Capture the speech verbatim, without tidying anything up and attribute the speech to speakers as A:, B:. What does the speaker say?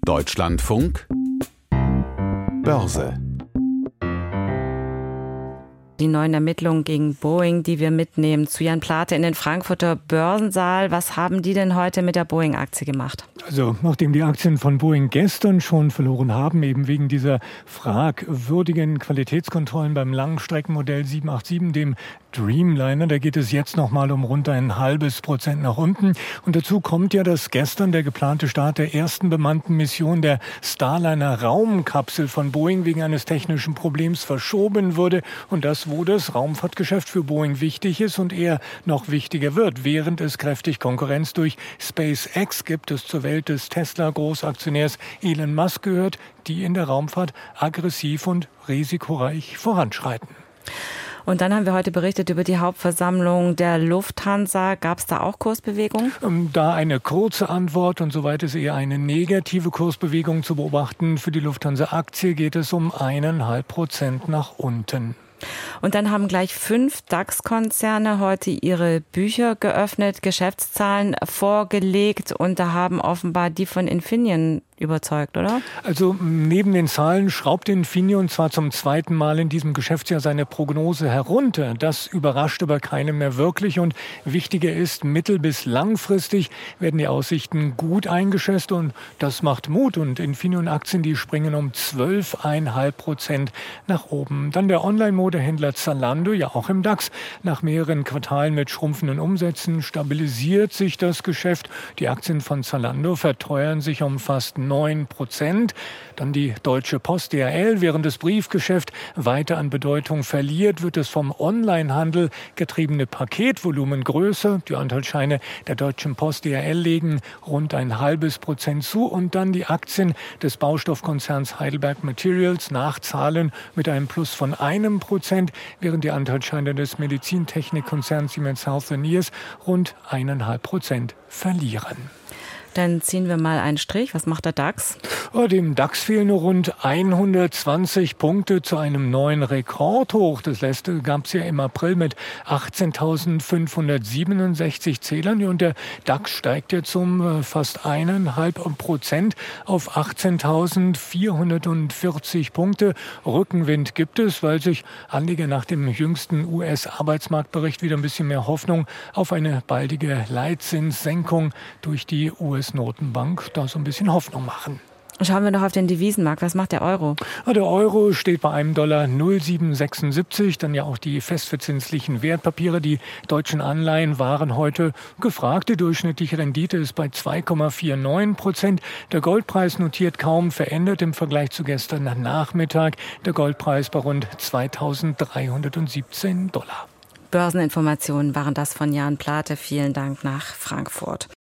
A: Deutschlandfunk Börse.
B: Die neuen Ermittlungen gegen Boeing, die wir mitnehmen zu Jan Plate in den Frankfurter Börsensaal. Was haben die denn heute mit der Boeing-Aktie gemacht?
C: Also, nachdem die Aktien von Boeing gestern schon verloren haben, eben wegen dieser fragwürdigen Qualitätskontrollen beim Langstreckenmodell sieben acht sieben, dem Dreamliner, da geht es jetzt noch mal um rund ein halbes Prozent nach unten. Und dazu kommt ja, dass gestern der geplante Start der ersten bemannten Mission der Starliner Raumkapsel von Boeing wegen eines technischen Problems verschoben wurde. Und das, wo das Raumfahrtgeschäft für Boeing wichtig ist und eher noch wichtiger wird, während es kräftig Konkurrenz durch SpaceX gibt, das zur Welt des Tesla-Großaktionärs Elon Musk gehört, die in der Raumfahrt aggressiv und risikoreich voranschreiten.
B: Und dann haben wir heute berichtet über die Hauptversammlung der Lufthansa. Gab es da auch Kursbewegung?
C: Da eine kurze Antwort und soweit ist eher eine negative Kursbewegung zu beobachten. Für die Lufthansa-Aktie geht es um eineinhalb Prozent nach unten.
B: Und dann haben gleich fünf DAX-Konzerne heute ihre Bücher geöffnet, Geschäftszahlen vorgelegt und da haben offenbar die von Infineon überzeugt, oder?
C: Also neben den Zahlen schraubt Infineon zwar zum zweiten Mal in diesem Geschäftsjahr seine Prognose herunter. Das überrascht aber keinem mehr wirklich und wichtiger ist, mittel- bis langfristig werden die Aussichten gut eingeschätzt und das macht Mut. Und Infineon-Aktien, die springen um zwölf Komma fünf Prozent nach oben. Dann der Online-Modehändler Zalando, ja auch im DAX. Nach mehreren Quartalen mit schrumpfenden Umsätzen stabilisiert sich das Geschäft. Die Aktien von Zalando verteuern sich um fast neun Prozent. Dann die Deutsche Post D H L. Während das Briefgeschäft weiter an Bedeutung verliert, wird das vom Onlinehandel getriebene Paketvolumen größer. Die Anteilsscheine der Deutschen Post D H L legen rund ein halbes Prozent zu. Und dann die Aktien des Baustoffkonzerns Heidelberg Materials nachzahlen mit einem Plus von einem Prozent, während die Anteilsscheine des Medizintechnikkonzerns Siemens Healthineers rund eineinhalb Prozent verlieren.
B: Dann ziehen wir mal einen Strich. Was macht der DAX?
C: Oh, dem DAX fehlen nur rund hundertzwanzig Punkte zu einem neuen Rekordhoch. Das letzte gab es ja im April mit achtzehntausendfünfhundertsiebenundsechzig Zählern. Und der DAX steigt jetzt um fast eineinhalb Prozent auf achtzehntausendvierhundertvierzig Punkte. Rückenwind gibt es, weil sich Anleger nach dem jüngsten U S-Arbeitsmarktbericht wieder ein bisschen mehr Hoffnung auf eine baldige Leitzinssenkung durch die U S-Notenbank da so ein bisschen Hoffnung machen.
B: Schauen wir noch auf den Devisenmarkt. Was macht der Euro?
C: Der Euro steht bei einem Dollar null Komma sieben sechsundsiebzig. Dann ja auch die festverzinslichen Wertpapiere. Die deutschen Anleihen waren heute gefragt. Die durchschnittliche Rendite ist bei zwei Komma neunundvierzig Prozent. Der Goldpreis notiert kaum verändert im Vergleich zu gestern Nachmittag. Der Goldpreis bei rund zweitausenddreihundertsiebzehn Dollar.
B: Börseninformationen waren das von Jan Plate. Vielen Dank nach Frankfurt.